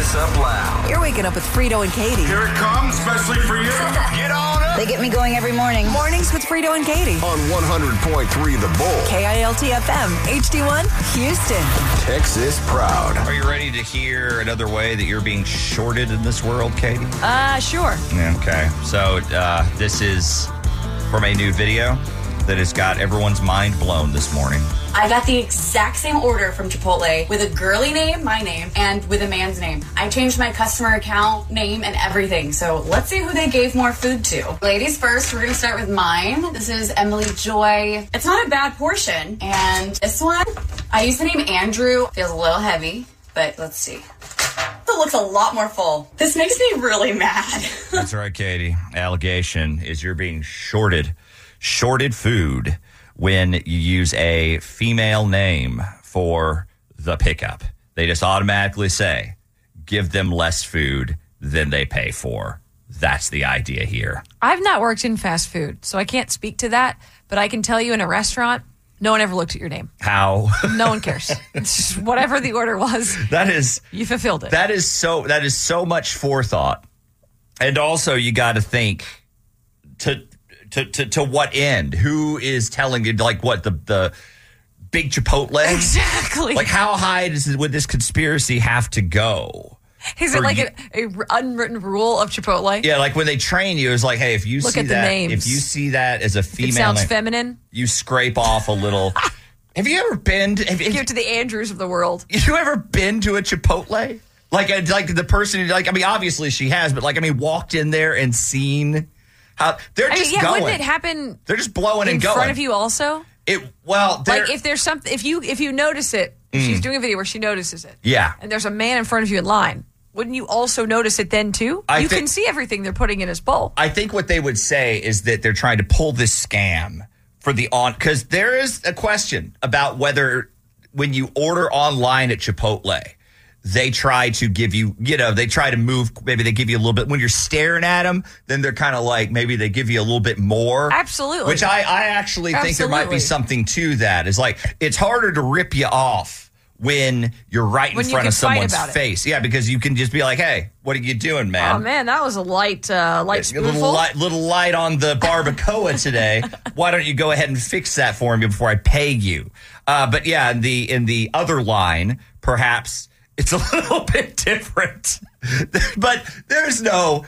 this up loud. You're waking up with Frito and Katie. Here it comes, especially for you. Get on up. They get me going every morning. Mornings with Frito and Katie. On 100.3 The Bull. KILT-FM, HD1, Houston. Texas proud. Are you ready to hear another way that you're being shorted in this world, Katie? Sure. Okay. So this is from a new video that has got everyone's mind blown this morning. I got the exact same order from Chipotle with a girly name, my name, and with a man's name. I changed my customer account name and everything. So let's see who they gave more food to. Ladies first, we're going to start with mine. This is Emily Joy. It's not a bad portion. And this one, I use the name Andrew. Feels a little heavy, but let's see. It looks a lot more full. This makes me really mad. That's right, Katie. Allegation is you're being shorted food when you use a female name for the pickup. They just automatically say, give them less food than they pay for. That's the idea here. I've not worked in fast food, so I can't speak to that. But I can tell you in a restaurant, no one ever looked at your name. How? No one cares. It's just whatever the order was. You fulfilled it. That is so much forethought. And also you got to think to what end? Who is telling you, like, what, the big Chipotle? Exactly. Like, how high would this conspiracy have to go? Is it like a unwritten rule of Chipotle? Yeah, like when they train you, it's like, hey, if you Look see at the that, names. if you see that as a female, it sounds name, feminine. You scrape off a little. Have you ever been? Give it to the Andrews of the world. Have you ever been to a Chipotle? Like the person, like, I mean, obviously she has, but like, I mean, walked in there and seen how they're just going. Wouldn't it happen? They're just blowing and going in front of you also. Like if there's something, if you notice it, she's doing a video where she notices it. Yeah, and there's a man in front of you in line. Wouldn't you also notice it then too? You can see everything they're putting in his bowl. I think what they would say is that they're trying to pull this scam for because there is a question about whether when you order online at Chipotle, they try to give you, they try to move. Maybe they give you a little bit when you're staring at them. Then they're kind of like, maybe they give you a little bit more. Absolutely. Which I actually think there might be something to that. It's like, it's harder to rip you off when you're right in front of someone's face. Yeah, because you can just be like, hey, what are you doing, man? Oh, man, that was a light spoonful. Little light on the barbacoa today. Why don't you go ahead and fix that for me before I pay you? But yeah, in the other line, perhaps it's a little bit different. But there is no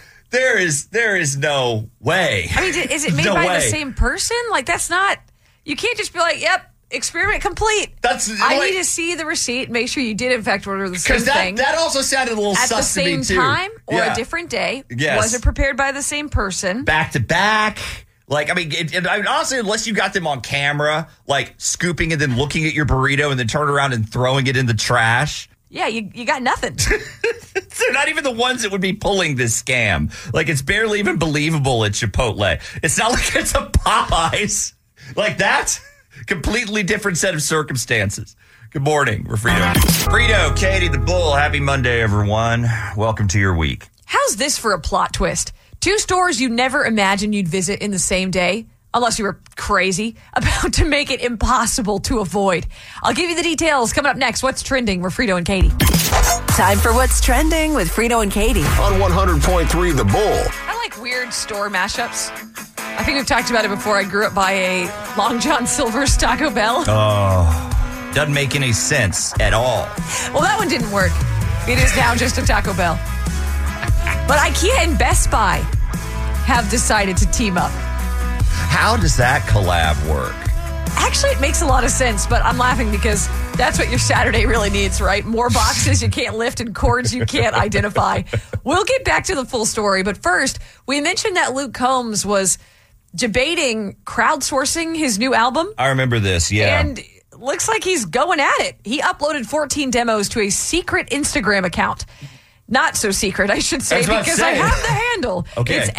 way. I mean, is it made by the same person? Like, that's not, you can't just be like, yep, experiment complete. I need to see the receipt, make sure you did in fact order the same thing. That also sounded a little sus to me too. At the same time or a different day. Yes. Was it prepared by the same person? Back to back. Like, I mean, honestly, unless you got them on camera, like scooping and then looking at your burrito and then turn around and throwing it in the trash. Yeah, you got nothing. They're not even the ones that would be pulling this scam. Like, it's barely even believable at Chipotle. It's not like it's a Popeyes. Like, that's completely different set of circumstances. Good morning. We're Frito, Katie the Bull. Happy Monday, everyone. Welcome to your week. How's this for a plot twist? 2 stores you never imagined you'd visit in the same day, unless you were crazy, about to make it impossible to avoid. I'll give you the details coming up next. What's trending? We're Frito and Katie. Time for What's Trending with Frito and Katie. On 100.3 The Bull. I like weird store mashups. I think we've talked about it before. I grew up by a Long John Silver's Taco Bell. Oh, doesn't make any sense at all. Well, that one didn't work. It is now just a Taco Bell. But IKEA and Best Buy have decided to team up. How does that collab work? Actually, it makes a lot of sense, but I'm laughing because that's what your Saturday really needs, right? More boxes you can't lift and cords you can't identify. We'll get back to the full story, but first, we mentioned that Luke Combs was debating crowdsourcing his new album. I remember this, yeah. And looks like he's going at it. He uploaded 14 demos to a secret Instagram account. Not so secret, I should say, because I have the handle. Okay. It's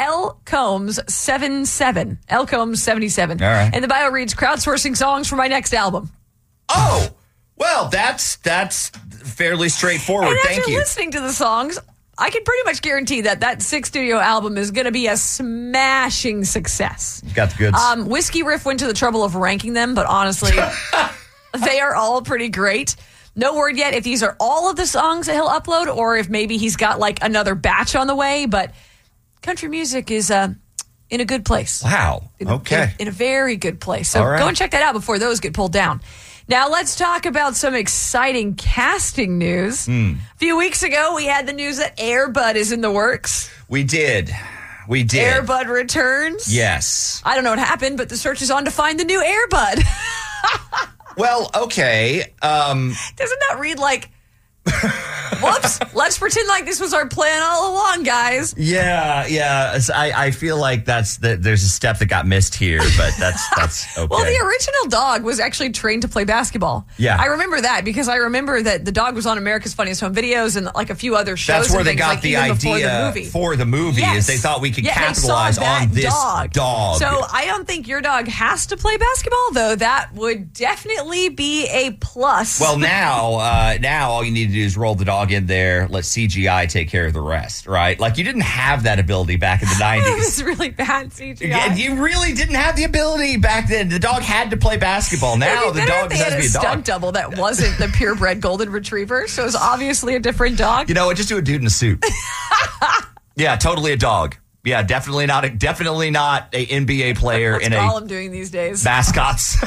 LCombs77. LCombs77. All right. And the bio reads, crowdsourcing songs for my next album. Oh, well, that's fairly straightforward. And Thank after you. listening to the songs, I can pretty much guarantee that 6th studio album is going to be a smashing success. Got the goods. Whiskey Riff went to the trouble of ranking them, but honestly, they are all pretty great. No word yet if these are all of the songs that he'll upload or if maybe he's got like another batch on the way. But country music is in a good place. Wow. Okay. In a very good place. So All right. go and check that out before those get pulled down. Now let's talk about some exciting casting news. A few weeks ago, we had the news that Air Bud is in the works. We did. Air Bud returns. Yes. I don't know what happened, but the search is on to find the new Air Bud. Well, okay. Doesn't that read like, whoops, let's pretend like this was our plan all along, guys. Yeah. I feel like there's a step that got missed here, but that's okay. Well, the original dog was actually trained to play basketball. Yeah. I remember that because I remember that the dog was on America's Funniest Home Videos and like a few other shows. That's where and they things, got like, the even before idea for the movie Yes. is they thought we could Yeah, they saw capitalize that on this dog. So I don't think your dog has to play basketball, though. That would definitely be a plus. Well, now all you need to do is roll the dog in there, let CGI take care of the rest, right? Like you didn't have that ability back in the 90s. It was really bad CGI. You really didn't have the ability back then. The dog had to play basketball. Now the dog they just has had to be a a stunt dog. double that wasn't the purebred golden retriever, so it was obviously a different dog. You know what? Just do a dude in a suit. Yeah, totally a dog. Yeah, definitely not a NBA player What's in a Gollum doing these days? mascots.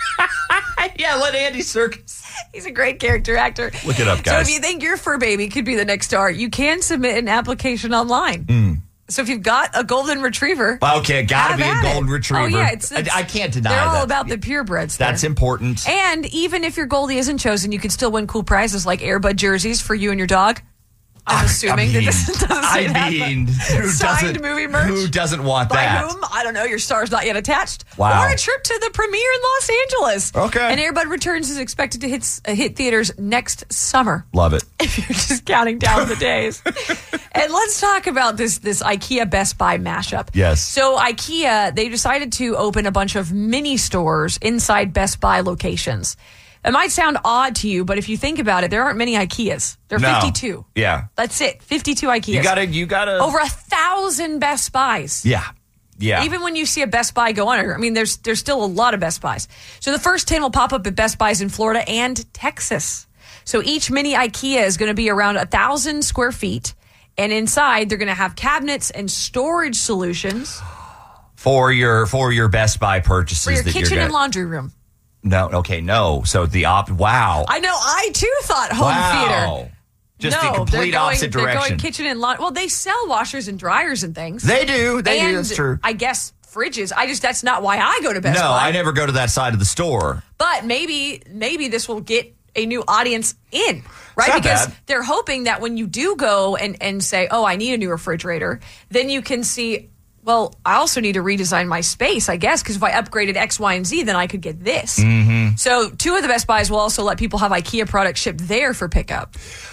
Yeah, let Andy Serkis. He's a great character actor. Look it up, guys. So if you think your fur baby could be the next star, you can submit an application online. So if you've got a golden retriever, Okay, gotta have be a at it. golden retriever. Oh yeah, I can't deny they're that. all about the purebreds. That's there. important. And even if your Goldie isn't chosen, you can still win cool prizes like Air Bud jerseys for you and your dog. I'm assuming that this doesn't say that. But signed movie merch. Who doesn't want By that? whom? I don't know. Your star's not yet attached. Wow. Or a trip to the premiere in Los Angeles. Okay. And Air Bud Returns is expected to hit theaters next summer. Love it. If you're just counting down the days. And let's talk about this IKEA Best Buy mashup. Yes. So IKEA, they decided to open a bunch of mini stores inside Best Buy locations. It might sound odd to you, but if you think about it, there aren't many IKEAs. There are 52. Yeah. That's it. 52 IKEAs. You gotta. Over 1,000 Best Buys. Yeah. Even when you see a Best Buy go under, I mean, there's still a lot of Best Buys. So the first 10 will pop up at Best Buys in Florida and Texas. So each mini IKEA is going to be around 1,000 square feet. And inside, they're going to have cabinets and storage solutions. For your Best Buy purchases. For your that kitchen you're and laundry room. No. Okay. No. So wow. I know. I, too, thought home theater. Just the complete opposite They're direction. going kitchen and laundry. Well, they sell washers and dryers and things. They do. That's true. I guess fridges. that's not why I go to Best Buy. No, I never go to that side of the store. But maybe this will get a new audience in, right? Not Because bad. they're hoping that when you do go and say, oh, I need a new refrigerator, then you can see, well, I also need to redesign my space, I guess, because if I upgraded X, Y, and Z, then I could get this. Mm-hmm. So 2 of the Best Buys will also let people have IKEA products shipped there for pickup.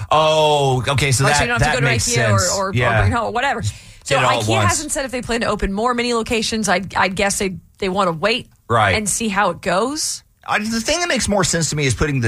Oh, okay. So So that you don't have to go to makes IKEA sense. or Yeah. bring home or whatever. So Get it all at IKEA once. hasn't said if they plan to open more mini locations. I'd guess they want to wait and see how it goes. The thing that makes more sense to me is putting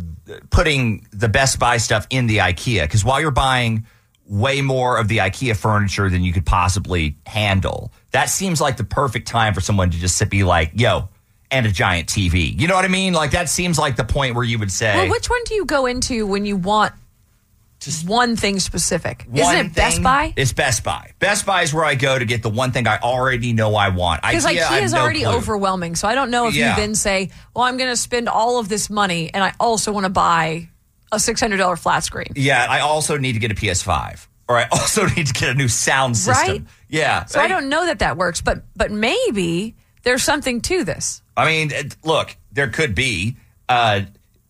the Best Buy stuff in the IKEA, because while you're buying way more of the IKEA furniture than you could possibly handle, that seems like the perfect time for someone to just be like, yo, and a giant TV. You know what I mean? Like that seems like the point where you would say, Well, which one do you go into when you want just one thing specific? Isn't it Best Buy? It's Best Buy. Best Buy is where I go to get the one thing I already know I want. Because IKEA is already overwhelming. So I don't know if you then say, well, I'm going to spend all of this money and I also want to buy a $600 flat screen. Yeah, I also need to get a PS5. Or I also need to get a new sound system. Right? Yeah. So I don't know that works, but maybe there's something to this. I mean, look, there could be, Or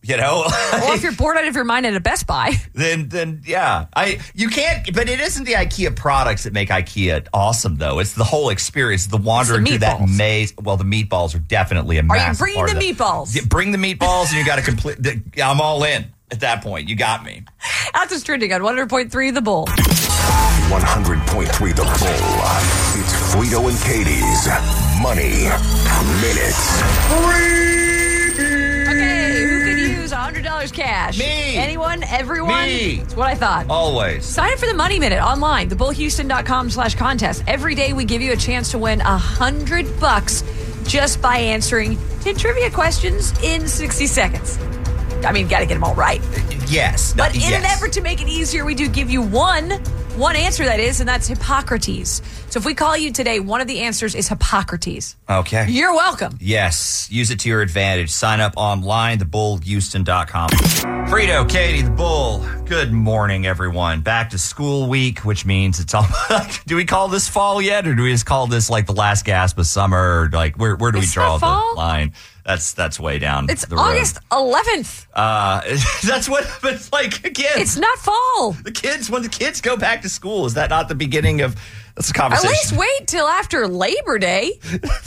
if you're bored out of your mind at a Best Buy. then yeah. You can't, but it isn't the IKEA products that make IKEA awesome, though. It's the whole experience, the wandering through that maze. Well, the meatballs are definitely a massive Are you bringing the meatballs? Yeah, bring the meatballs, and you got to complete. I'm all in at that point. You got me. That's what's trending on 100.3 The Bull. 100.3 The Bull. It's Frito and Katie's Money Minute. Okay, who could use $100 cash? Me. Anyone? Everyone? Me. That's what I thought. Always. Sign up for the Money Minute online, thebullhouston.com/contest. Every day we give you a chance to win $100 just by answering 10 trivia questions in 60 seconds. got to get them all right. Yes. But in an yes. effort to make it easier, we do give you one answer, that is, and that's Hippocrates. So if we call you today, one of the answers is Hippocrates. Okay. You're welcome. Yes. Use it to your advantage. Sign up online, thebullhouston.com. Frito, Katie, the Bull. Good morning, everyone. Back to school week, which means it's all. Do we call this fall yet, or do we just call this like the last gasp of summer? Or like where do we draw the line? That's way down. It's the road. August 11th. That's what. But like again, It's not fall. when the kids go back to school, is that not the beginning of? That's a conversation. At least wait till after Labor Day.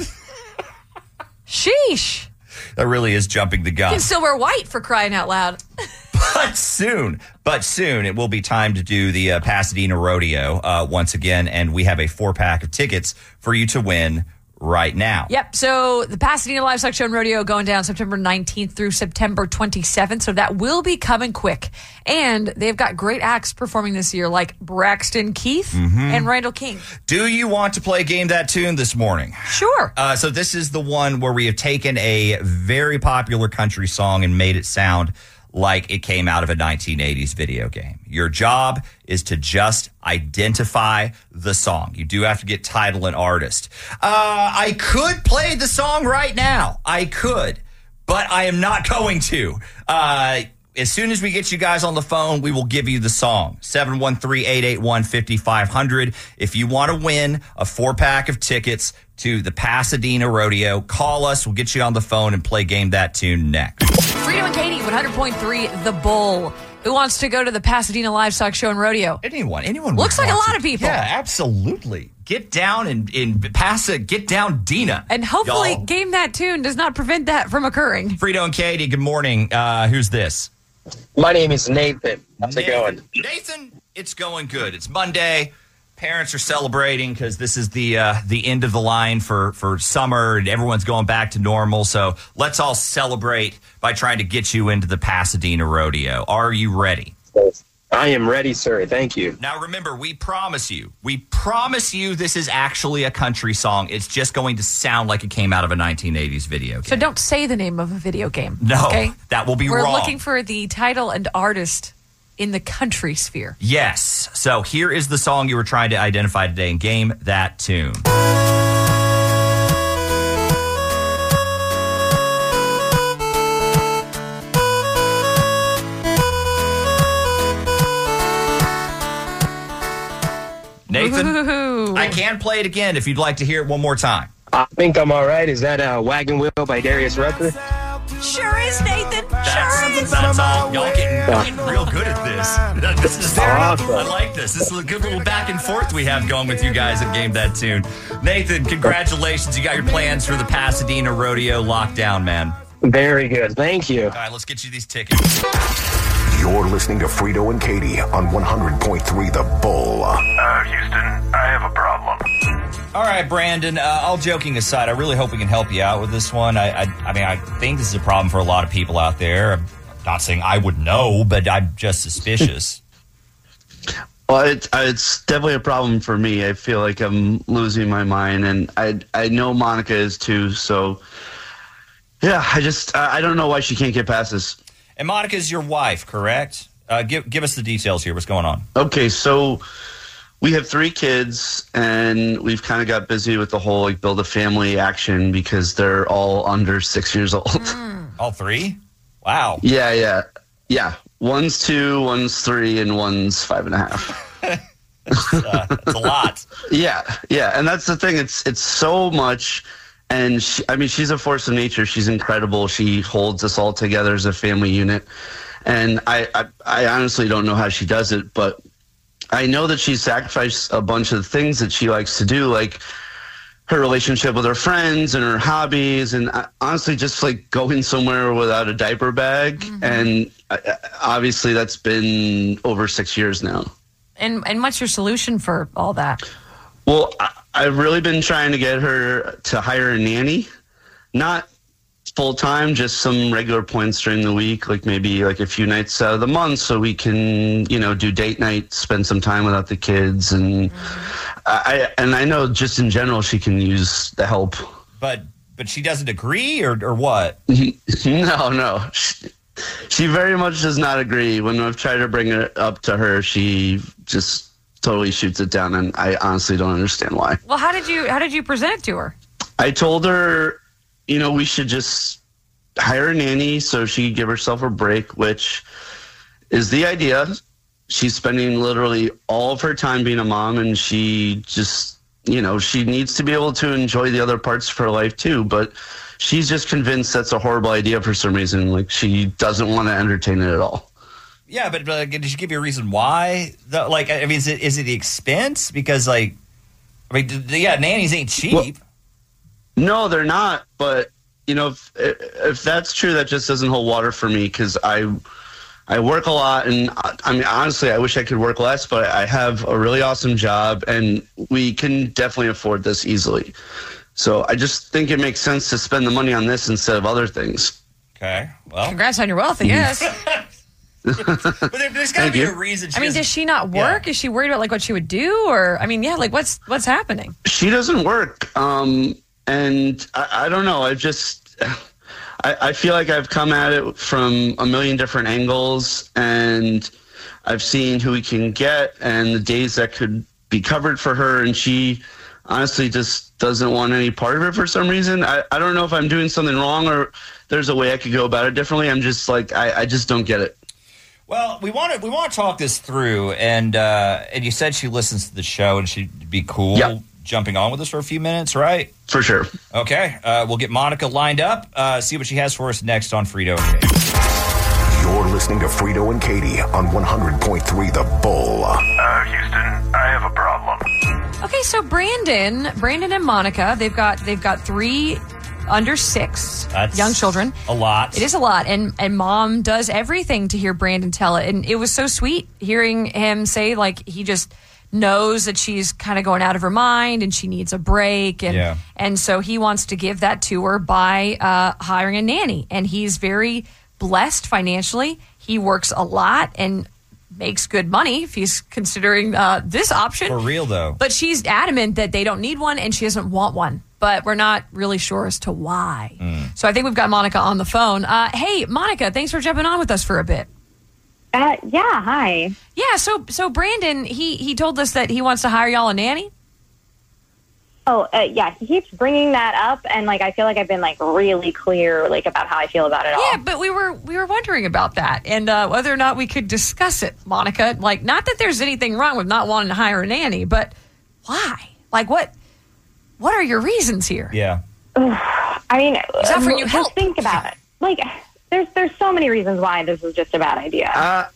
Sheesh. That really is jumping the gun. You can still wear white, for crying out loud. But soon, it will be time to do the Pasadena Rodeo once again, and we have a 4-pack of tickets for you to win right now. Yep. So the Pasadena Livestock Show and Rodeo going down September 19th through September 27th. So that will be coming quick. And they've got great acts performing this year, like Braxton Keith and Randall King. Do you want to play Game That Tune this morning? Sure. So this is the one where we have taken a very popular country song and made it sound like it came out of a 1980s video game. Your job is to just identify the song. You do have to get title and artist. I could play the song right now. I could, but I am not going to. As soon as we get you guys on the phone, we will give you the song. 713-881-5500. If you want to win a 4-pack of tickets to the Pasadena Rodeo, call us. We'll get you on the phone and play Game That Tune next. Frito and Katie, 100.3 The Bull. Who wants to go to the Pasadena Livestock Show and Rodeo? Anyone. Looks like a lot of people. Yeah, absolutely. Get down in get down Dina. And hopefully y'all. Game That Tune does not prevent that from occurring. Frito and Katie, good morning. Who's this? My name is Nathan. How's it going? Nathan, it's going good. It's Monday. Parents are celebrating because this is the end of the line for summer and everyone's going back to normal. So let's all celebrate by trying to get you into the Pasadena Rodeo. Are you ready? I am ready, sir. Thank you. Now, remember, we promise you this is actually a country song. It's just going to sound like it came out of a 1980s video game. So don't say the name of a video game. No, okay? That will be We're wrong. We're looking for the title and artist in the country sphere. Yes. So here is the song you were trying to identify today in Game That Tune. Nathan, Ooh. I can play it again if you'd like to hear it one more time. I think I'm all right. Is that Wagon Wheel by Darius Rucker? Sure is, Nathan. Sure is. That's all. Y'all getting real good at this. This is Awesome. I like this. This is a good little back and forth we have going with you guys at Game That Tune. Nathan, congratulations. You got your plans for the Pasadena Rodeo lockdown, man. Very good. Thank you. All right, let's get you these tickets. You're listening to Frito and Katie on 100.3 The Bull. Houston, I have a problem. All right, Brandon, all joking aside, I really hope we can help you out with this one. I mean, I think this is a problem for a lot of people out there. I'm not saying I would know, but I'm just suspicious. Well, it's definitely a problem for me. I feel like I'm losing my mind, and I know Monica is too. So, yeah, I don't know why she can't get past this. And Monica's your wife, correct? Give us the details here. What's going on? Okay, so we have 3 kids, and we've kind of got busy with the whole like build a family action because they're all under 6 years old. All 3? Wow. Yeah. One's 2, one's 3, and one's 5.5. It's a lot. Yeah, and that's the thing. It's so much, and she's a force of nature. She's incredible. She holds us all together as a family unit, and I honestly don't know how she does it, but I know that she sacrificed a bunch of things that she likes to do, like her relationship with her friends and her hobbies, and honestly just like going somewhere without a diaper bag. Mm-hmm. And obviously that's been over 6 years now. And what's your solution for all that? Well, I've really been trying to get her to hire a nanny, not full time, just some regular points during the week, like maybe like a few nights out of the month, so we can, do date night, spend some time without the kids, and I know just in general she can use the help. But she doesn't agree, or what? No. She very much does not agree. When I've tried to bring it up to her, she just totally shoots it down, and I honestly don't understand why. Well, how did you present it to her? I told her, we should just hire a nanny so she could give herself a break, which is the idea. She's spending literally all of her time being a mom, and she just, she needs to be able to enjoy the other parts of her life too. But she's just convinced that's a horrible idea for some reason. Like, she doesn't want to entertain it at all. Yeah, but did she give you a reason why? Is it the expense? Because, nannies ain't cheap. Well, no, they're not. But, if that's true, that just doesn't hold water for me, because I work a lot, and I mean, honestly, I wish I could work less, but I have a really awesome job, and we can definitely afford this easily. So I just think it makes sense to spend the money on this instead of other things. Okay, well. Congrats on your wealth, I guess. But there's got to be a reason. Does she not work? Yeah. Is she worried about what she would do? Or, what's happening? She doesn't work. And I don't know. I feel like I've come at it from a million different angles, and I've seen who we can get and the days that could be covered for her. And she honestly just doesn't want any part of it for some reason. I don't know if I'm doing something wrong or there's a way I could go about it differently. I'm just I just don't get it. Well, we want to talk this through, and you said she listens to the show and she'd be cool jumping on with us for a few minutes, right? For sure. Okay, we'll get Monica lined up, see what she has for us next on Frito and Katie. You're listening to Frito and Katie on 100.3 The Bull. Houston, I have a problem. Okay, so Brandon and Monica, they've got 3 under 6 young children. A lot. It is a lot. And Mom does everything to hear Brandon tell it. And it was so sweet hearing him say, he just knows that she's kind of going out of her mind and she needs a break. And so he wants to give that to her by hiring a nanny. And he's very blessed financially. He works a lot and makes good money if he's considering this option. For real, though. But she's adamant that they don't need one and she doesn't want one. But we're not really sure as to why. So I think we've got Monica on the phone. Hey, Monica, thanks for jumping on with us for a bit. Yeah, hi. Yeah, so Brandon, he told us that he wants to hire y'all a nanny. Oh, yeah, he keeps bringing that up, and I feel like I've been really clear about how I feel about it all. Yeah, but we were wondering about that and whether or not we could discuss it, Monica. Not that there's anything wrong with not wanting to hire a nanny, but why? What are your reasons here? Yeah. I mean, he's offering you help. Just think about it. There's so many reasons why this is just a bad idea.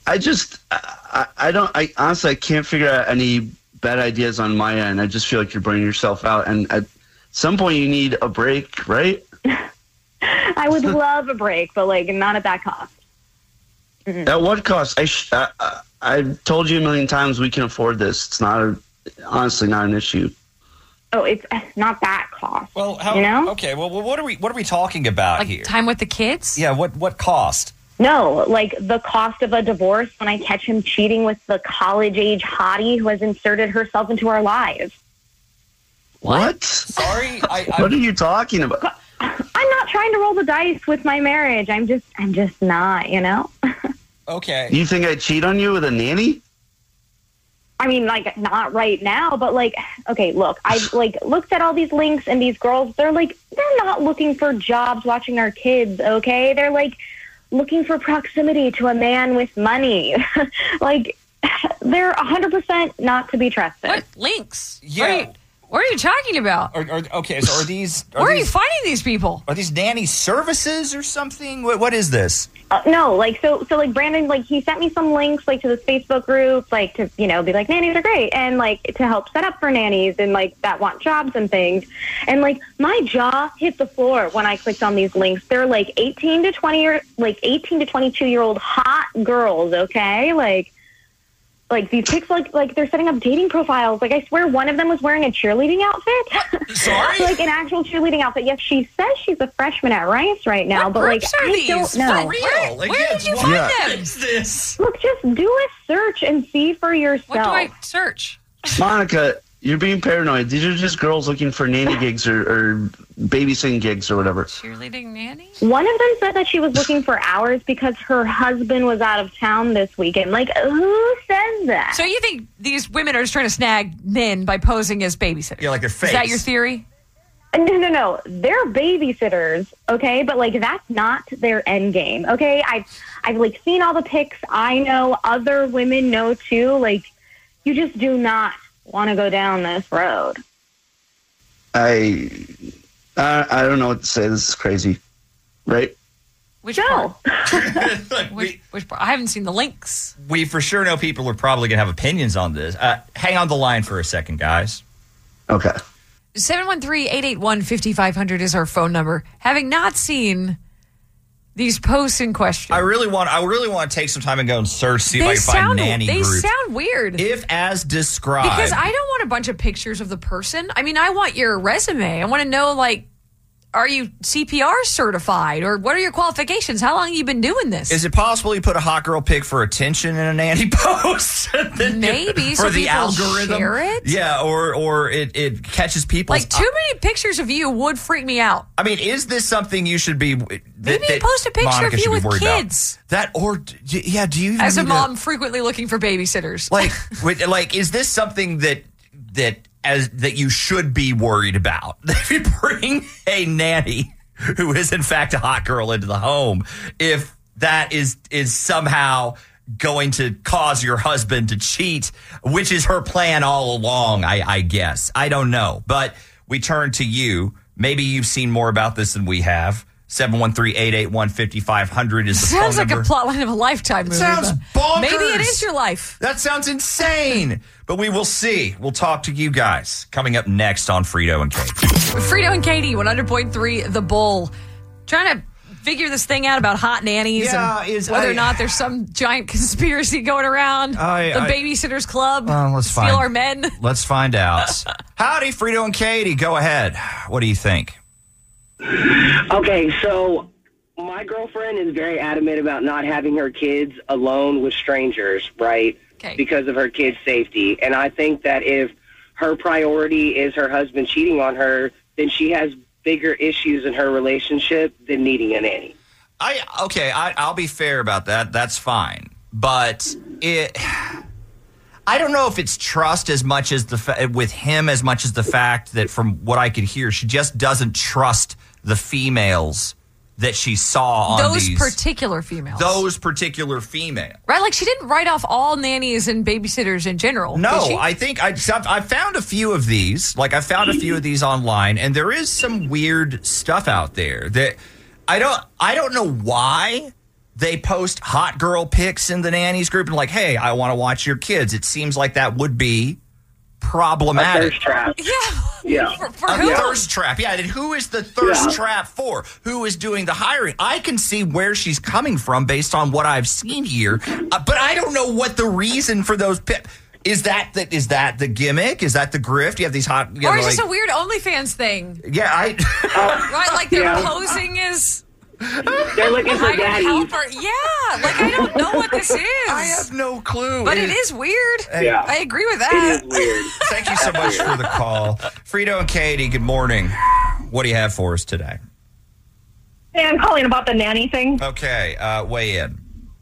I honestly can't figure out any bad ideas on my end. I just feel like you're burning yourself out, and at some point you need a break, right? I would love a break, but not at that cost. Mm-hmm. At what cost? I've told you a million times we can afford this. It's honestly not an issue. Oh, it's not that cost. Well, okay. Well, what are we talking about here? Time with the kids? Yeah. What cost? No, the cost of a divorce when I catch him cheating with the college-age hottie who has inserted herself into our lives. What? Sorry, what are you talking about? I'm not trying to roll the dice with my marriage. I'm just not. Okay. You think I'd cheat on you with a nanny? I mean, not right now, but okay, look, I looked at all these links and these girls, they're not looking for jobs watching our kids, okay? They're looking for proximity to a man with money. They're 100% not to be trusted. What links? Yeah. What are you talking about? Okay, so are these... Where are you finding these people? Are these nanny services or something? What is this? No, so Brandon, he sent me some links, to this Facebook group, to, be nannies are great, and, to help set up for nannies and, that want jobs and things. And, my jaw hit the floor when I clicked on these links. They're, 18 to 22-year-old hot girls, okay? These pics, they're setting up dating profiles. I swear one of them was wearing a cheerleading outfit. Sorry? An actual cheerleading outfit. Yes, she says she's a freshman at Rice right now, but I don't know. For real? Where did you find them? What is this? Look, just do a search and see for yourself. What do I search? Monica, You're being paranoid. These are just girls looking for nanny gigs or babysitting gigs or whatever. Cheerleading nanny? One of them said that she was looking for hours because her husband was out of town this weekend. Like, who says that? So you think these women are just trying to snag men by posing as babysitters? Yeah, like their face. Is that your theory? No. They're babysitters, okay? But, like, that's not their end game, okay? I've like, seen all the pics. I know other women know, too. Like, you just do not want to go down this road. I don't know what to say. This is crazy, right? Which part? Which part? I haven't seen the links. We for sure know people are probably going to have opinions on this. Hang on the line for a second, guys. Okay. 713-881-5500 is our phone number. Having not seen these posts in question, I really want to take some time and go and search, see if I can find nanny groups. They sound weird. If as described. Because I don't want a bunch of pictures of the person. I mean, I want your resume. I want to know, like, are you CPR certified? Or what are your qualifications? How long have you been doing this? Is it possible you put a hot girl pic for attention in a nanny post? Maybe. For so the algorithm. Share it? Yeah, or it catches people's... Like, too many pictures of you would freak me out. I mean, is this something you should be... Maybe you post a picture Monica of you with About? kids. That, or, yeah, do you even as a mom frequently looking for babysitters. Like, is this something that you should be worried about? If you bring a nanny who is in fact a hot girl into the home, if that is somehow going to cause your husband to cheat, which is her plan all along, I guess. I don't know. But we turn to you. Maybe you've seen more about this than we have. 713-881-5500 is the phone number. Sounds like a plotline of a Lifetime movie. Sounds bonkers. Maybe it is your life. That sounds insane. But we will see. We'll talk to you guys coming up next on Frito and Katie. Frito and Katie, 100.3 The Bull. Trying to figure this thing out about hot nannies and whether or not there's some giant conspiracy going around. The Babysitters Club. Steal our men. Let's find out. Howdy, Frito and Katie. Go ahead. What do you think? Okay, so my girlfriend is very adamant about not having her kids alone with strangers, right? Okay. Because of her kids' safety. And I think that if her priority is her husband cheating on her, then she has bigger issues in her relationship than needing a nanny. I'll be fair about that. That's fine. But I don't know if it's trust as much as with him as much as the fact that from what I could hear, she just doesn't trust the females that she saw on those particular females. Right? Like, she didn't write off all nannies and babysitters in general. No, I think I found a few of these. Like, I found a few of these online, and there is some weird stuff out there that I don't know why they post hot girl pics in the nannies group and like, hey, I want to watch your kids. It seems like that would be problematic. A thirst trap. Yeah. For who? A thirst trap. Yeah. And who is the thirst trap for? Who is doing the hiring? I can see where she's coming from based on what I've seen here, but I don't know what the reason for those pics. Is that the gimmick? Is that the grift? You have these hot... or is this a weird OnlyFans thing? Yeah, right? Like they're posing as... They're looking for daddy. Yeah, like I don't know what this is. I have no clue. But it is weird. Yeah. I agree with that. It is weird. Thank you so much for the call. Frito and Katie, good morning. What do you have for us today? Hey, I'm calling about the nanny thing. Okay, weigh in.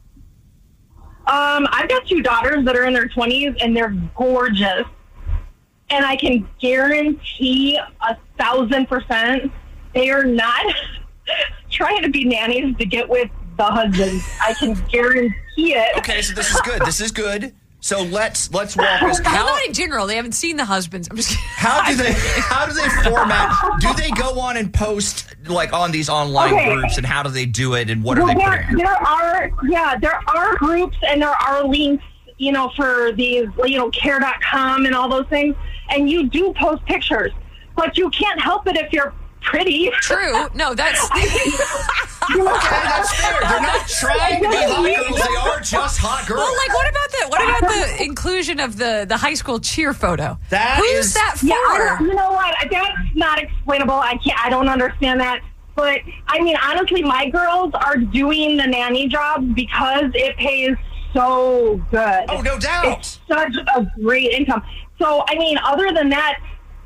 I've got two daughters that are in their 20s, and they're gorgeous. And I can guarantee 1,000% they are not trying to be nannies to get with the husbands. I can guarantee it. Okay, so this is good. This is good. So let's walk us. How about in general? They haven't seen the husbands. I'm just kidding. How do they format? Do they go on and post like on these online groups, and how do they do it, and what are they putting? There are groups and there are links, for these, care.com and all those things, and you do post pictures, but you can't help it if you're pretty. True. No, that's... Okay, that's fair. They're not trying to be hot girls. They are just hot girls. Well, like, what about the inclusion of the high school cheer photo? Who's that for? Yeah, you know what? That's not explainable. I don't understand that. But, I mean, honestly, my girls are doing the nanny job because it pays so good. Oh, no doubt. It's such a great income. So, I mean, other than that,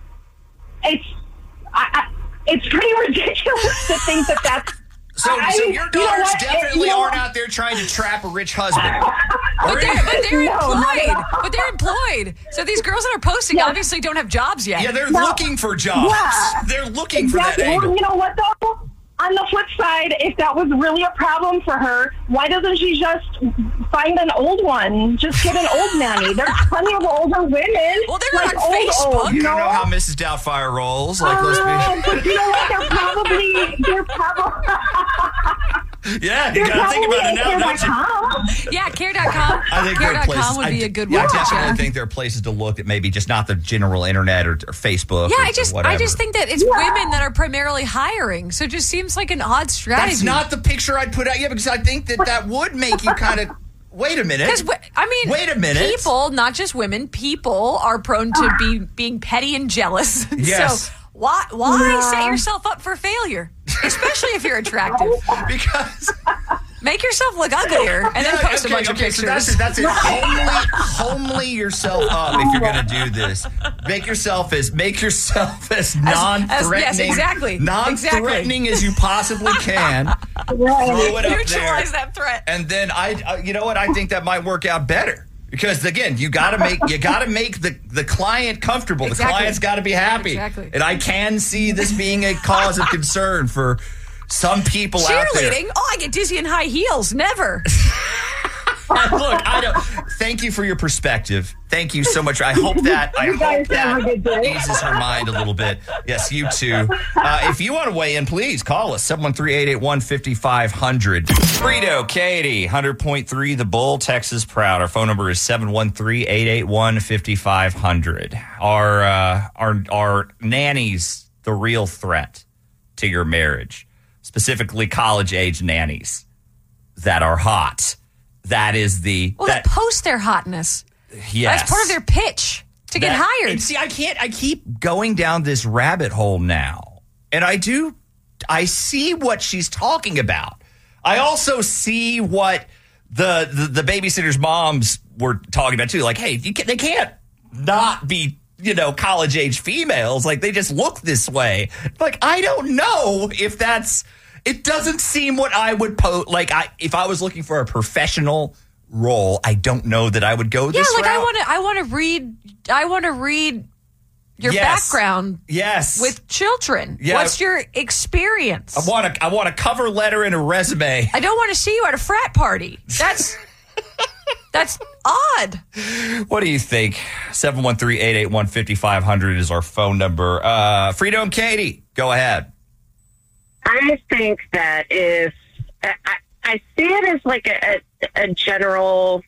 it's pretty ridiculous to think that that's... So your daughters definitely aren't out there trying to trap a rich husband. But they're employed. But they're employed. So these girls that are posting obviously don't have jobs yet. Yeah, they're looking for jobs. Yeah. They're looking for that angle. Well, you know what, though? On the flip side, if that was really a problem for her, why doesn't she just find an old one? Just get an old nanny. There's plenty of older women. Well, they're on Facebook. You don't know how Mrs. Doubtfire rolls. Like, let's be... But you know what? They're probably... Yeah, you got to think about it now, don't you? Yeah, care.com. I think care.com would be a good one. I definitely think there are places to look that maybe just not the general internet or Facebook. Yeah, or I just think that it's women that are primarily hiring. So it just seems like an odd strategy. That's not the picture I'd put out. Yeah, because I think that would make you kind of... Wait a minute. Because, wait a minute. People, not just women, people are prone to being petty and jealous. Yes. So why set yourself up for failure? Especially if you're attractive. Because... Make yourself look uglier and then post a bunch of pictures. So that's it. Homely yourself up if you're going to do this. Make yourself as non-threatening. Yes, exactly. Non-threatening as you possibly can. Throw it up Neutralize there. that threat. And then you know what? I think that might work out better. Because again, you got to make the client comfortable. Exactly. The client's got to be happy. Exactly. And I can see this being a cause of concern for some people out there. Cheerleading? Oh, I get dizzy in high heels. Never. Look, thank you for your perspective. Thank you so much. I hope that eases her mind a little bit. Yes, you too. If you want to weigh in, please call us 713-881-5500. Frito, Katie, 100.3 The Bull, Texas Proud. Our phone number is 713-881-5500. Are nannies the real threat to your marriage? Specifically, college-age nannies that are hot. That is the... Well, they post their hotness. Yes. That's part of their pitch to get hired. And see, I keep going down this rabbit hole now. And I see what she's talking about. I also see what the babysitters' moms were talking about, too. Like, hey, they can't not be, college-age females. Like, they just look this way. Like, I don't know if that's... It doesn't seem what I would post. Like, if I was looking for a professional role, I don't know that I would go this route. I want to read your background. Yes. With children. Yeah. What's your experience? I want a cover letter and a resume. I don't want to see you at a frat party. That's odd. What do you think? 713-881-5500 is our phone number. Frito and Katie, go ahead. I think that if I see it as like a general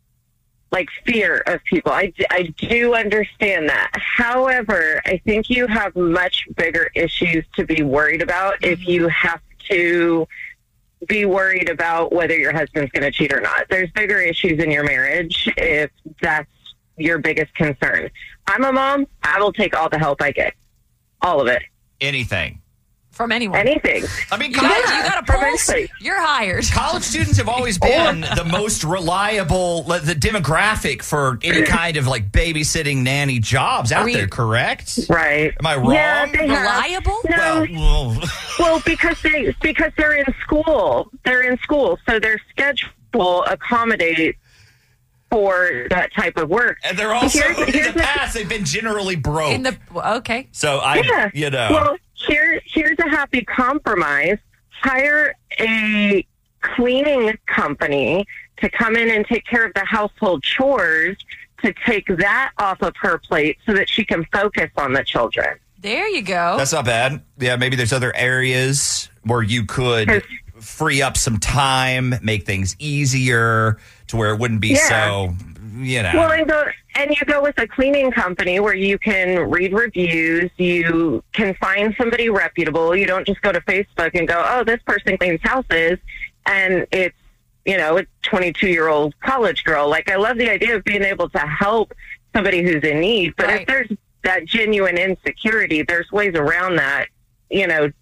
fear of people. I do understand that. However, I think you have much bigger issues to be worried about if you have to be worried about whether your husband's going to cheat or not. There's bigger issues in your marriage if that's your biggest concern. I'm a mom. I will take all the help I get. All of it. Anything. From anyone. Anything. I mean, you got a pulse, you're hired. College students have always been the most reliable, the demographic for any kind of babysitting nanny jobs out there, correct? Right. Am I wrong? Yeah, reliable? No. Well, because they're in school. They're in school, so their schedule accommodates for that type of work. And they're also, in the past, they've been generally broke. Okay. So, Well, here's a happy compromise. Hire a cleaning company to come in and take care of the household chores to take that off of her plate so that she can focus on the children. There you go. That's not bad. Yeah, maybe there's other areas where you could free up some time, make things easier to where it wouldn't be so, Well, and you go with a cleaning company where you can read reviews, you can find somebody reputable. You don't just go to Facebook and go, oh, this person cleans houses, and it's, a 22-year-old college girl. Like, I love the idea of being able to help somebody who's in need, but if there's that genuine insecurity, there's ways around that,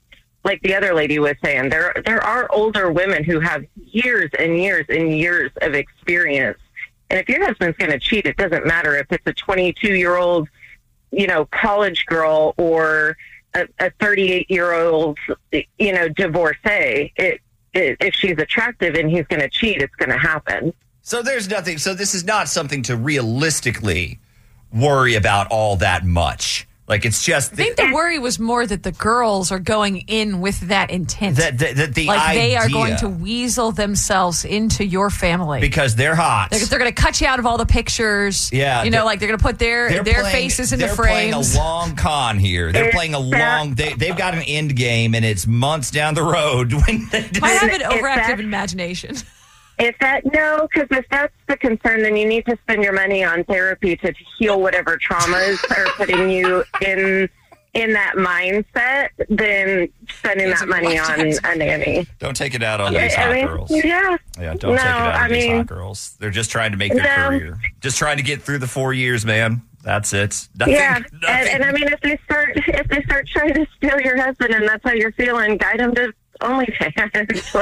like the other lady was saying, there are older women who have years and years and years of experience. And if your husband's going to cheat, it doesn't matter if it's a 22-year-old, college girl or a 38-year-old, divorcee. If she's attractive and he's going to cheat, it's going to happen. So there's nothing. So this is not something to realistically worry about all that much. Like, it's just... I think the worry was more that the girls are going in with that intent. That the like, idea, they are going to weasel themselves into your family. Because they're hot. They're going to cut you out of all the pictures. Yeah. They're going to put their faces into frames. They're playing a long con here. They're playing a long... They've got an end game, and it's months down the road. When they might have an overactive imagination. Because if that's the concern, then you need to spend your money on therapy to heal whatever traumas are putting you in that mindset than spending that money on a nanny. Don't take it out on these hot girls. Yeah. Yeah, don't take it out on these hot girls. They're just trying to make their career. Just trying to get through the 4 years, man. That's it. Nothing. And I mean, if they start trying to steal your husband and that's how you're feeling, guide them to OnlyFans.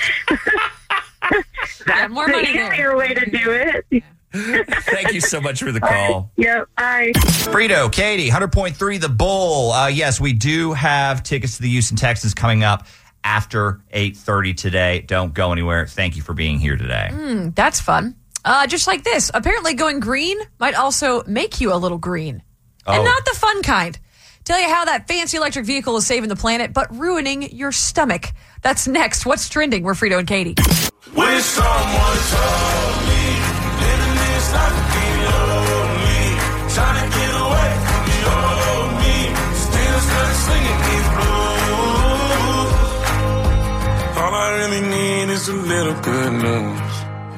That's more money the easier way to do it. Thank you so much for the call. Yep. Bye. Frito, Katie, 100.3 The Bull. Yes, we do have tickets to the Houston Texans coming up after 8:30 today. Don't go anywhere. Thank you for being here today. That's fun. Just like this. Apparently going green might also make you a little green. And not the fun kind. Tell you how that fancy electric vehicle is saving the planet, but ruining your stomach. That's next. What's trending? We're Frito and Katie. Wish someone told me living this life would be lonely. Trying to get away from the old me. Still stuck singing these blues. All I really need is a little good news.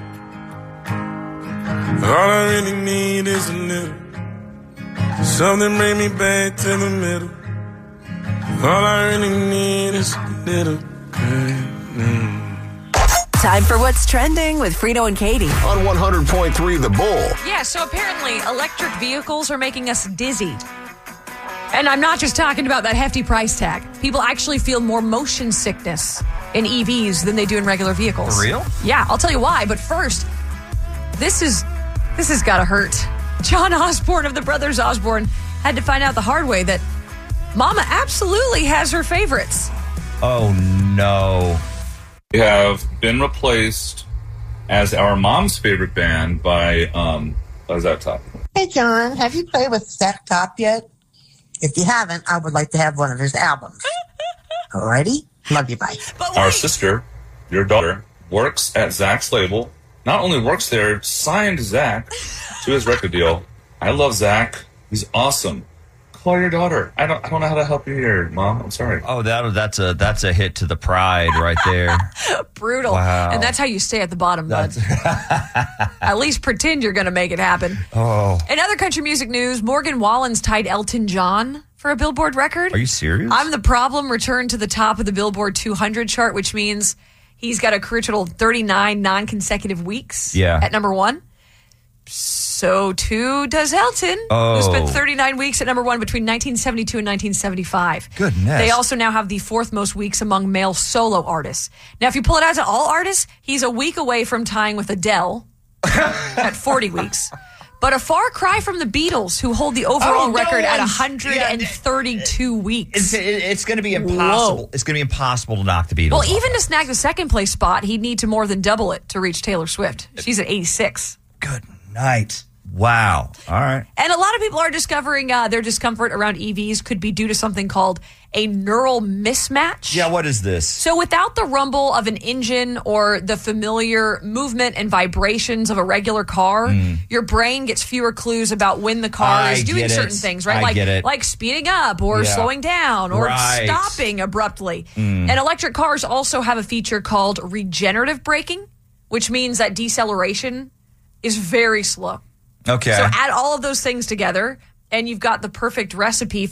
All I really need is a little something bring me back to the middle. All I really need is a little good news. Time for What's Trending with Frito and Katie. On 100.3 The Bull. Yeah, so apparently electric vehicles are making us dizzy. And I'm not just talking about that hefty price tag. People actually feel more motion sickness in EVs than they do in regular vehicles. For real? Yeah, I'll tell you why. But first, this has got to hurt. John Osborne of the Brothers Osborne had to find out the hard way that Mama absolutely has her favorites. Oh, no. We have been replaced as our mom's favorite band by Zach Top. Hey, John, have you played with Zach Top yet? If you haven't, I would like to have one of his albums. Alrighty? Love you, bye. Our sister, your daughter, works at Zach's label. Not only works there, signed Zach to his record deal. I love Zach. He's awesome. Call your daughter. I don't know how to help you here, Mom. I'm sorry. Oh, that's a hit to the pride right there. Brutal. Wow. And that's how you stay at the bottom, bud. At least pretend you're going to make it happen. Oh. In other country music news, Morgan Wallen's tied Elton John for a Billboard record. Are you serious? I'm the Problem returned to the top of the Billboard 200 chart, which means he's got a career total of 39 non-consecutive weeks at number one. So too does Elton, who spent 39 weeks at number one between 1972 and 1975. Goodness. They also now have the fourth most weeks among male solo artists. Now, if you pull it out to all artists, he's a week away from tying with Adele at 40 weeks. But a far cry from the Beatles, who hold the overall record at 132 weeks. It's going to be impossible. Whoa. It's going to be impossible to knock the Beatles. Well, even to snag the second place spot, he'd need to more than double it to reach Taylor Swift. She's at 86. Good night. Wow. All right. And a lot of people are discovering their discomfort around EVs could be due to something called a neural mismatch. Yeah, what is this? So without the rumble of an engine or the familiar movement and vibrations of a regular car, your brain gets fewer clues about when the car is doing certain things, right? Like speeding up or slowing down or stopping abruptly. And electric cars also have a feature called regenerative braking, which means that deceleration is very slow. Okay. So add all of those things together, and you've got the perfect recipe for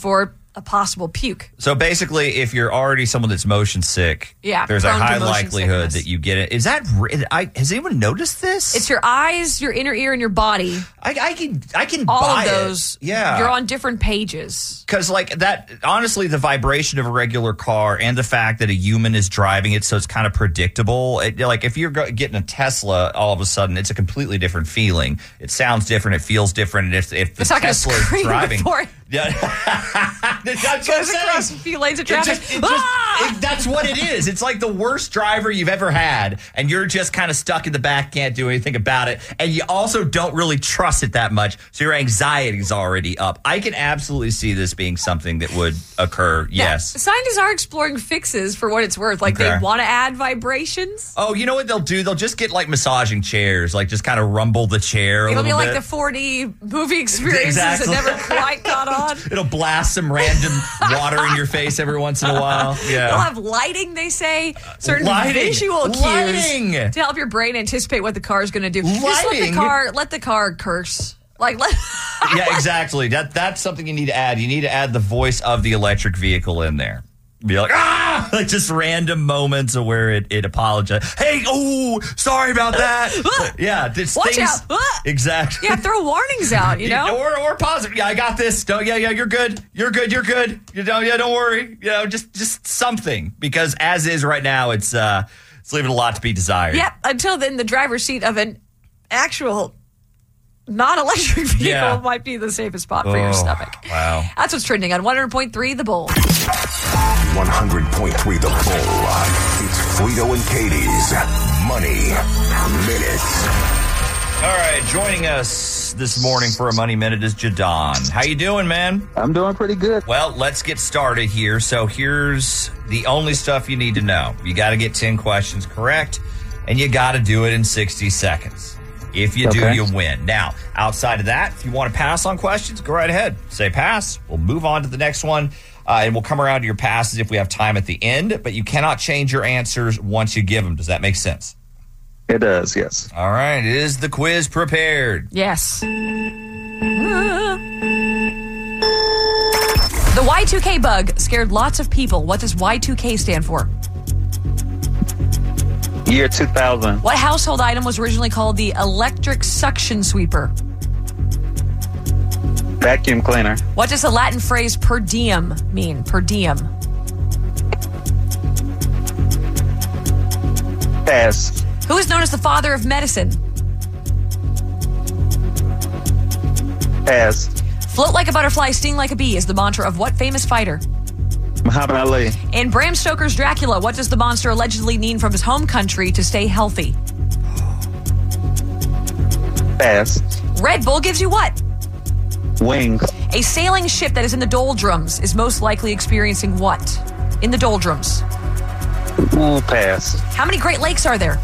a possible puke. So basically, if you're already someone that's motion sick, Yeah, there's a prone to high motion likelihood sickness. that you get it. Is that has anyone noticed this? It's your eyes, your inner ear, and your body. I can all buy of it. those. Yeah, you're on different pages. Because like that, honestly, the vibration of a regular car and the fact that a human is driving it, so it's kind of predictable. Like if you're getting a Tesla, all of a sudden it's a completely different feeling. It sounds different. It feels different. And if the It's not gonna Tesla is scream driving, before it yeah, that's what I'm goes saying. across a few lanes of traffic. That's what it is. It's like the worst driver you've ever had, and you're just kind of stuck in the back, can't do anything about it, and you also don't really trust it that much, so your anxiety's already up. I can absolutely see this being something that would occur. Yes. Scientists are exploring fixes for what it's worth. Like Okay. they want to add vibrations. Oh, you know what they'll do? They'll just get like massaging chairs, like just kind of rumble the chair a It'll be little like bit. the 4D movie experiences Exactly. that never quite caught on. It'll blast some random water in your face every once in a while. Yeah. They'll have lighting, they say, certain Lighting. visual cues Lighting. to help your brain anticipate what the car is going to do. Just let the car curse. Like let Yeah, exactly. That's something you need to add. You need to add the voice of the electric vehicle in there. Be like, like just random moments of where it apologizes. Hey, sorry about that. Yeah, it's Watch things, out. Exactly. Yeah, throw warnings out, you know? or positive. Yeah, I got this. Don't, yeah, you're good. You're good. Don't worry. Just something, because as is right now, it's leaving a lot to be desired. Yeah, until then, the driver's seat of an actual non-electric vehicle might be the safest spot for your stomach. Wow. That's what's trending on 100.3 The Bull. 100.3 The Bull. It's Frito and Katie's Money Minute. All right, joining us this morning for a Money Minute is Jadon. How you doing, man? I'm doing pretty good. Well, let's get started here. So here's the only stuff you need to know. You got to get 10 questions correct, and you got to do it in 60 seconds. If you do, you win. Now, outside of that, if you want to pass on questions, go right ahead. Say pass. We'll move on to the next one, and we'll come around to your passes if we have time at the end, but you cannot change your answers once you give them. Does that make sense? It does, yes. All right. Is the quiz prepared? Yes. The Y2K bug scared lots of people. What does Y2K stand for? Year 2000. What household item was originally called the electric suction sweeper? Vacuum cleaner. What does the Latin phrase per diem mean? Per diem. Pass. Who is known as the father of medicine? Pass. Float like a butterfly, sting like a bee is the mantra of what famous fighter? Muhammad Ali. In Bram Stoker's Dracula, what does the monster allegedly need from his home country to stay healthy? Pass. Red Bull gives you what? Wings. A sailing ship that is in the doldrums is most likely experiencing what? In the doldrums. Ooh, pass. How many Great Lakes are there?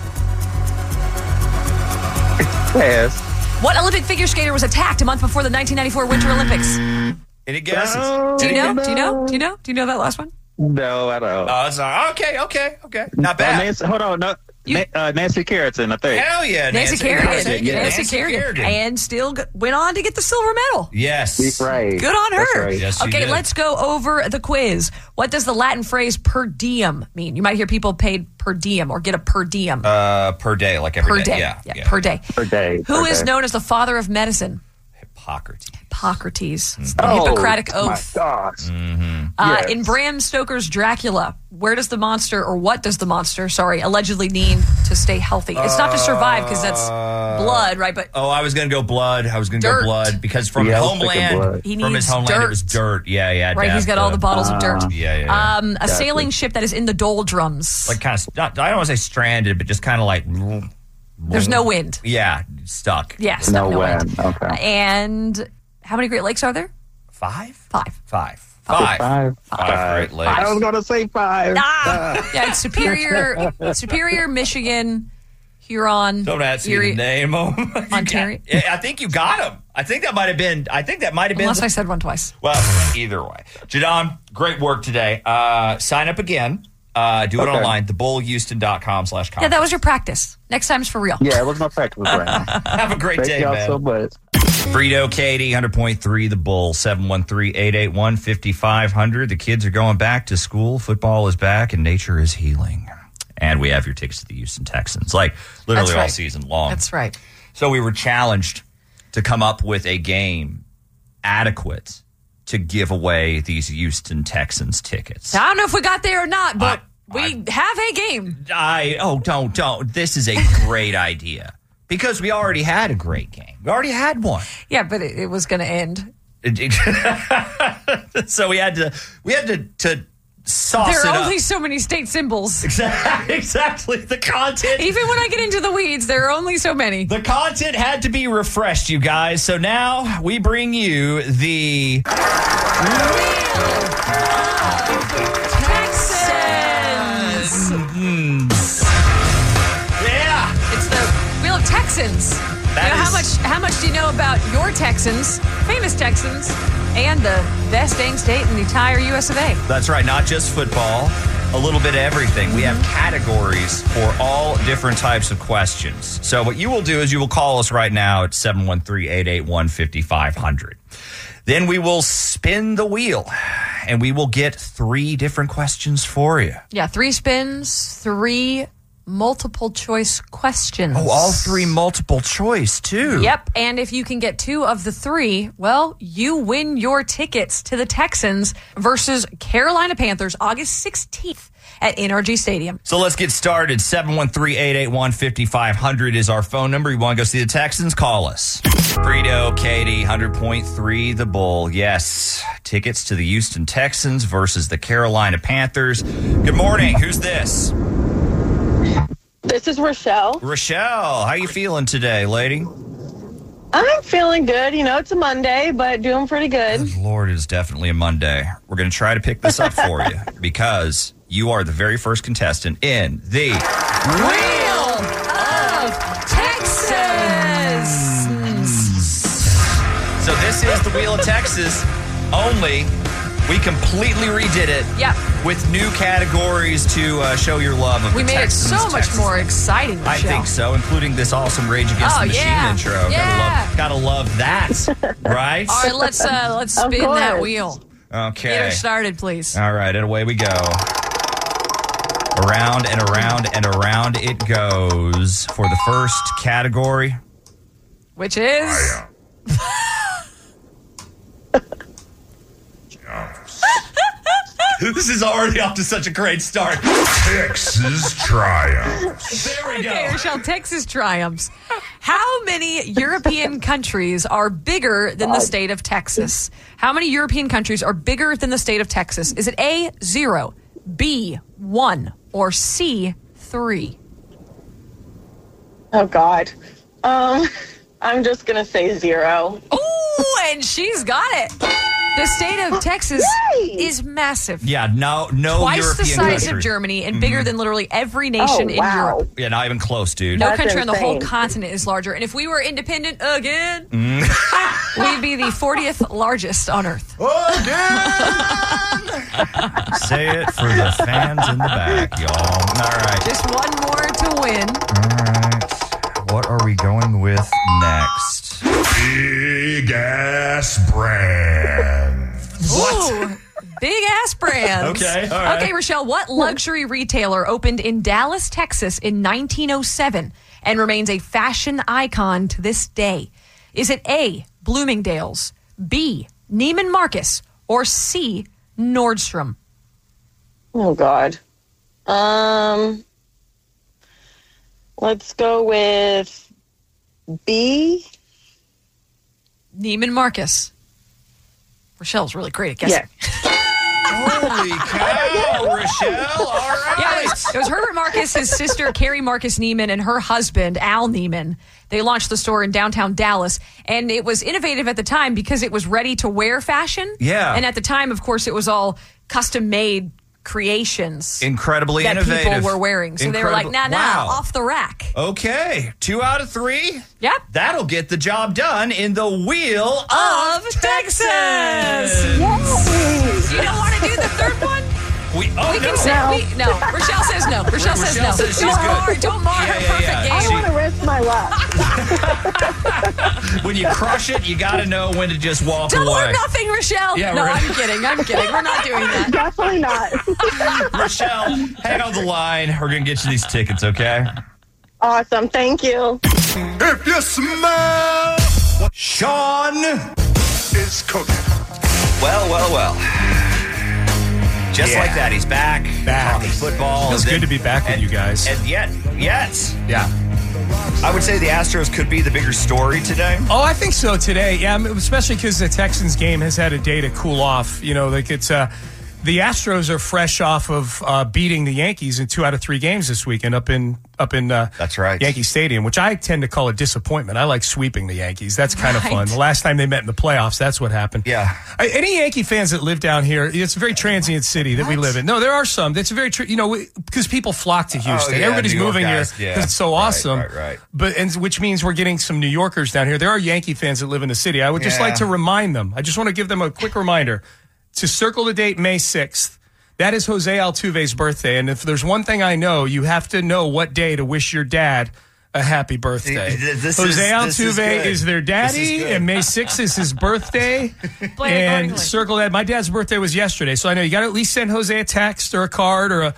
Pass. What Olympic figure skater was attacked a month before the 1994 Winter Olympics? Any guesses? Do you know? Do you know that last one? No, I don't. Oh, it's not. Okay. Not bad. Nancy, hold on. No, Nancy Carrington, I think. Hell yeah, Nancy Kerrigan. Yeah. Nancy Kerrigan. And still went on to get the silver medal. Yes. That's right. Good on That's her. right. Yes, she Okay, did. let's go over the quiz. What does the Latin phrase per diem mean? You might hear people paid per diem or get a per diem. Per day, like every Per day. Yeah. Per day. Per day. Who per is day. known as the father of medicine? Hippocrates. Hippocrates. It's the Hippocratic oath. My gosh. Mm-hmm. In Bram Stoker's Dracula, where does the monster, or what does the monster, allegedly need to stay healthy? It's not to survive because that's blood, right? But I was going to go blood. I was going to Dirt. go blood because from Yeah, I was thinking homeland, blood. He from needs his homeland, dirt. it was dirt. Yeah. right, he's got all the bottles of dirt. Yeah. A sailing ship that is in the doldrums. Like kind of, I don't want to say stranded, but just kind of like. There's no wind. Yeah, stuck. Yes, No no way. wind. Okay. And how many Great Lakes are there? Five Five. Five. Great Lakes. I was going to say 5. Yeah, it's Superior, Michigan, Huron, Don't ask me Erie, the name. Ontario. I think you got him. I think that might have been. Unless I said one twice. Well, either way. Jadon, great work today. Sign up again. Do it online. TheBullHouston.com/conference. Yeah, that was your practice. Next time's for real. Yeah, it was my practice round. Have a great Thank day, y'all man. so much. Frito, Katie, 100.3 The Bull, 713-881-5500. The kids are going back to school. Football is back and nature is healing. And we have your tickets to the Houston Texans, like literally all season long. That's right. So we were challenged to come up with a game adequate to give away these Houston Texans tickets. I don't know if we got there or not, but we have a game. Don't. This is a great idea. Because we already had a great game. We already had one. Yeah, but it was going to end. So we had to sauce it up. There are only so many state symbols. Exactly. The content. Even when I get into the weeds, there are only so many. The content had to be refreshed, you guys. So now we bring you the Texans. Yeah. It's the Wheel of Texans. How much do you know about your Texans, famous Texans, and the best dang state in the entire US of A? That's right. Not just football, a little bit of everything. We have categories for all different types of questions. So what you will do is you will call us right now at 713-881-5500. Then we will spin the wheel and we will get 3 different questions for you. Yeah, 3 spins, 3 multiple choice questions. Oh, all 3 multiple choice, too. Yep. And if you can get 2 of the 3, well, you win your tickets to the Texans versus Carolina Panthers August 16th at NRG Stadium. So let's get started. 713-881-5500 is our phone number. You want to go see the Texans? Call us. Frito, Katie, 100.3 The Bull. Yes, tickets to the Houston Texans versus the Carolina Panthers. Good morning. Who's this? This is Rochelle. Rochelle, how you feeling today, lady? I'm feeling good. You know, it's a Monday, but doing pretty good. Lord, it is definitely a Monday. We're going to try to pick this up for you because you are the very first contestant in the Wheel of Texas. So this is the Wheel of Texas, only we completely redid it. Yep. With new categories to show your love of We the made Texans. it so much more exciting, Rochelle. I think so, including this awesome Rage Against the Machine intro. Yeah. Gotta love that, right? All right, let's spin that wheel. Okay. Get her started, please. All right, and away we go. Around and around and around it goes for the first category. Which is... This is already off to such a great start. Texas triumphs. There we Okay, go. Rochelle, Texas triumphs. How many European countries are bigger than the state of Texas? How many European countries are bigger than the state of Texas? Is it A, 0, B, 1, or C, 3? Oh, God. I'm just going to say 0. Ooh, and she's got it. The state of Texas is massive. Yeah, no Twice European the size country. of Germany and bigger than literally every nation in Europe. Yeah, not even close, dude. No country on the whole continent is larger. And if we were independent again, we'd be the 40th largest on Earth. Say it for the fans in the back, y'all. All right. Just one more to win. All right. What are we going with next? Big ass brands. Ooh, big ass brands. Okay, all right. Okay, Rochelle, what luxury retailer opened in Dallas, Texas in 1907 and remains a fashion icon to this day? Is it A, Bloomingdale's, B, Neiman Marcus, or C, Nordstrom? Oh, God. Let's go with B. Neiman Marcus. Rochelle's really great at guessing. Holy cow, Rochelle. All right. Yeah, it was Herbert Marcus, his sister Carrie Marcus Neiman, and her husband Al Neiman. They launched the store in downtown Dallas, and it was innovative at the time because it was ready to wear fashion. Yeah. And at the time, of course, it was all custom made creations. Incredibly that innovative. people were wearing. So they were like, nah, Wow. off the rack. Okay, 2 out of 3. Yep. That'll get the job done in the Wheel of Texas. Texas. You don't want to do the third one? We can say no. Rochelle says no. Rochelle says no. says she's Don't mar her perfect game. I don't want to risk my luck. When you crush it, you got to know when to just walk Double away. or nothing, Rochelle. Yeah, no, we're- I'm kidding. We're not doing that. Definitely not. Rochelle, hang on the line. We're going to get you these tickets, okay? Awesome. Thank you. If you smell what Sean is cooking. Well. Just like that, he's back. Talking football. Feels good to be back with you guys. And yet, Yeah. I would say the Astros could be the bigger story today. Oh, I think so today. Yeah, especially because the Texans game has had a day to cool off. You know, like it's the Astros are fresh off of beating the Yankees in 2 out of 3 games this weekend up in that's right, Yankee Stadium, which I tend to call a disappointment. I like sweeping the Yankees. That's kind of fun. The last time they met in the playoffs, that's what happened. Yeah. Any Yankee fans that live down here, it's a very transient city that we live in. No, there are some. It's a very, because people flock to Houston. yeah, Everybody's New York moving guys, here yeah. because it's so awesome. Right. But which means we're getting some New Yorkers down here. There are Yankee fans that live in the city. I would just like to remind them. I just want to give them a quick reminder to circle the date May 6th. That is Jose Altuve's birthday. And if there's one thing I know, you have to know what day to wish your dad a happy birthday. Jose Altuve is their daddy, and May 6th is his birthday. And circle that. My dad's birthday was yesterday, so I know you got to at least send Jose a text or a card or a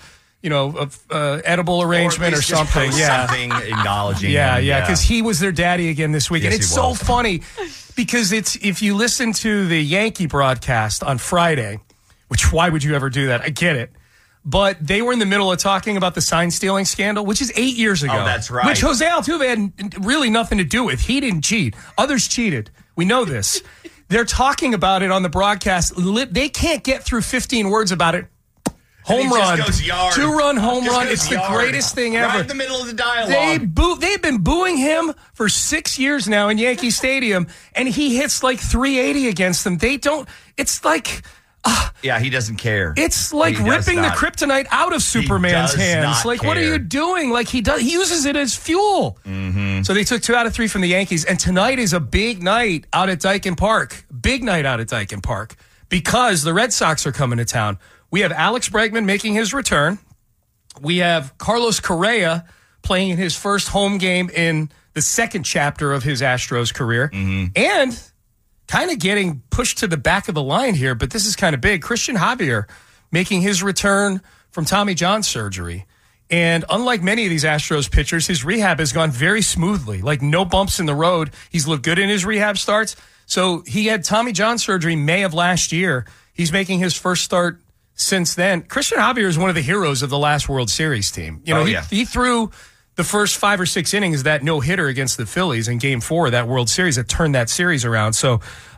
edible arrangement or something. Something acknowledging. Yeah, because he was their daddy again this week. Yes, and it's he so was. funny because if you listen to the Yankee broadcast on Friday, which why would you ever do that? I get it. But they were in the middle of talking about the sign stealing scandal, which is 8 years ago. Oh, that's right. Which Jose Altuve had really nothing to do with. He didn't cheat. Others cheated. We know this. They're talking about it on the broadcast. They can't get through 15 words about it. Home run, 2-run home run. It's the greatest thing ever. Right in the middle of the dialogue. They've been booing him for 6 years now in Yankee Stadium, and he hits like 380 against them. They don't. It's like. Yeah, he doesn't care. It's like ripping the kryptonite out of Superman's hands. Like, what are you doing? Like he uses it as fuel. Mm-hmm. So they took 2 out of 3 from the Yankees, and tonight is a big night out at Dyken Park. Big night out at Dyken Park because the Red Sox are coming to town. We have Alex Bregman making his return. We have Carlos Correa playing in his first home game in the second chapter of his Astros career, and kind of getting pushed to the back of the line here, but this is kind of big. Christian Javier making his return from Tommy John surgery. And unlike many of these Astros pitchers, his rehab has gone very smoothly, like no bumps in the road. He's looked good in his rehab starts. So he had Tommy John surgery May of last year. He's making his first start since then. Christian Javier is one of the heroes of the last World Series team. He threw the first 5 or 6 innings of that no-hitter against the Phillies in Game 4 of that World Series that turned that series around. So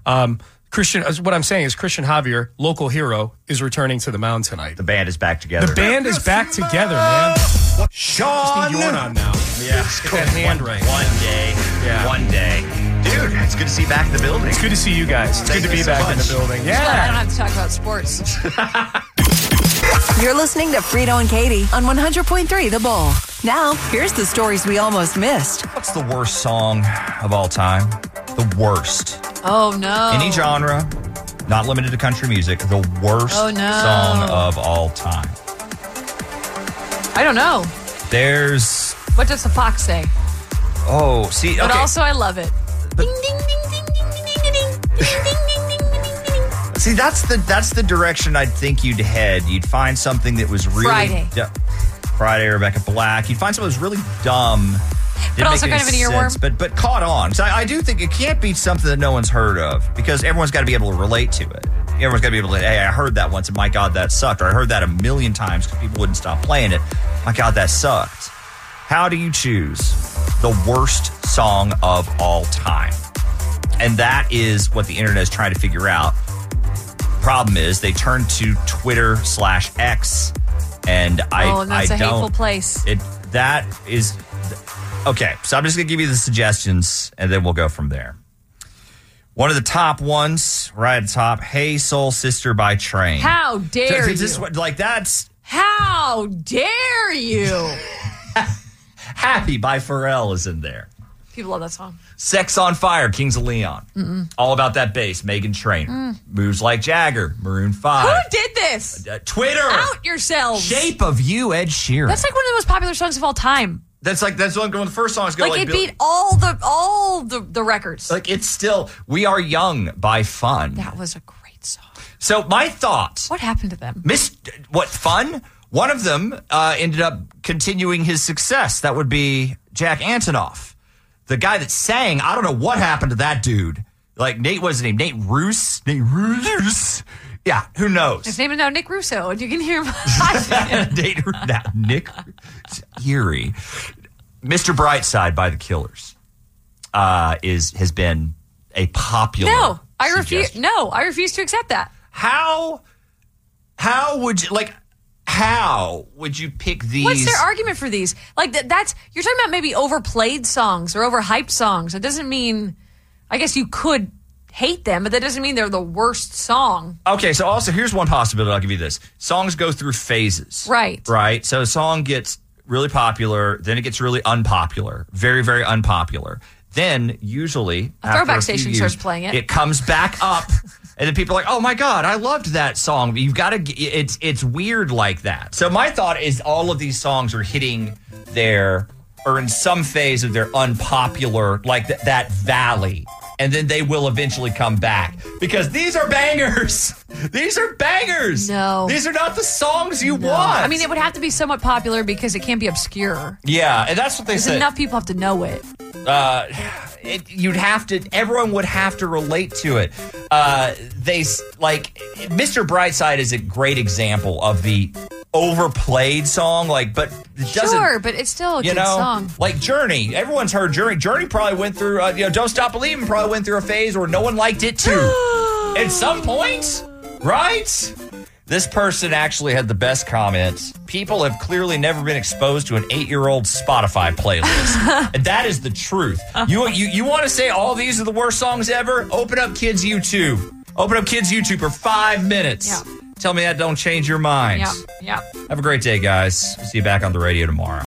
what I'm saying is Christian Javier, local hero, is returning to the mound tonight. The band is back together. The band is back together, man. Sean! Just need Yorn on now. Yeah, get that hand right. One day. Dude, it's good to see you back in the building. It's good to see you guys. It's good to be back in the building. I don't have to talk about sports. You're listening to Frito and Katie on 100.3 The Bull. Now, here's the stories we almost missed. What's the worst song of all time? The worst. Oh, no. Any genre, not limited to country music, the worst song of all time. I don't know. There's... What does the fox say? Oh, see, okay. But also, I love it. Ding, ding, ding, ding, ding, ding, ding, ding. See, that's the direction I'd think you'd head. You'd find something that was really... Friday, Rebecca Black. You'd find something that was really dumb. But also kind of an earworm. But caught on. So I do think it can't be something that no one's heard of because everyone's got to be able to relate to it. Everyone's got to be able to, hey, I heard that once and my God, that sucked. Or I heard that a million times because people wouldn't stop playing it. My God, that sucked. How do you choose the worst song of all time? And that is what the internet is trying to figure out. Problem is they turned to Twitter/X and that's a hateful place. That is... Okay, so I'm just going to give you the suggestions, and then we'll go from there. One of the top ones, right at the top, Hey Soul Sister by Train. How dare you? That's... How dare you? Happy by Pharrell is in there. People love that song. Sex on Fire, Kings of Leon. All about that bass. Meghan Trainor. Moves Like Jagger, Maroon 5. Who did this? Twitter. Out yourselves. Shape of You, Ed Sheeran. That's like one of the most popular songs of all time. That's one of the first songs. Like it beat all the records. Like it's still We Are Young by Fun. That was a great song. So my thoughts. What happened to them? Fun? One of them ended up continuing his success. That would be Jack Antonoff. The guy that sang, I don't know what happened to that dude. Like Nate, what's his name? Nate Roos? Nate Roos? Yeah, who knows? His name is now Nick Russo, and you can hear him. Nick Eerie. Mr. Brightside by The Killers has been a popular No, I suggestion. refuse to accept that. How would you pick these? What's their argument for these? Like that's you're talking about maybe overplayed songs or overhyped songs. It doesn't mean. I guess you could hate them, but that doesn't mean they're the worst song. Okay, so also here's one possibility. I'll give you this: songs go through phases, right? Right. So a song gets really popular, then it gets really unpopular, very, very unpopular. Then usually a throwback station starts playing it. It comes back up. And then people are like, oh, my God, I loved that song. You've got to – it's weird like that. So my thought is all of these songs are hitting their – or in some phase of their unpopular, like that valley. And then they will eventually come back. Because these are bangers. These are bangers. No. These are not the songs you want. I mean, it would have to be somewhat popular because it can't be obscure. Yeah, and that's what they said. Enough people have to know it. You'd have to. Everyone would have to relate to it. Mr. Brightside is a great example of the overplayed song. But it doesn't. Sure, but it's still a good song. Like Journey. Everyone's heard Journey. Journey probably went through. Don't Stop Believing probably went through a phase where no one liked it too. At some point, right? This person actually had the best comments. People have clearly never been exposed to an 8-year-old Spotify playlist. And that is the truth. You want to say all these are the worst songs ever? Open up Kids YouTube. Open up Kids YouTube for 5 minutes. Yeah. Tell me that don't change your mind. Yeah. Have a great day, guys. See you back on the radio tomorrow.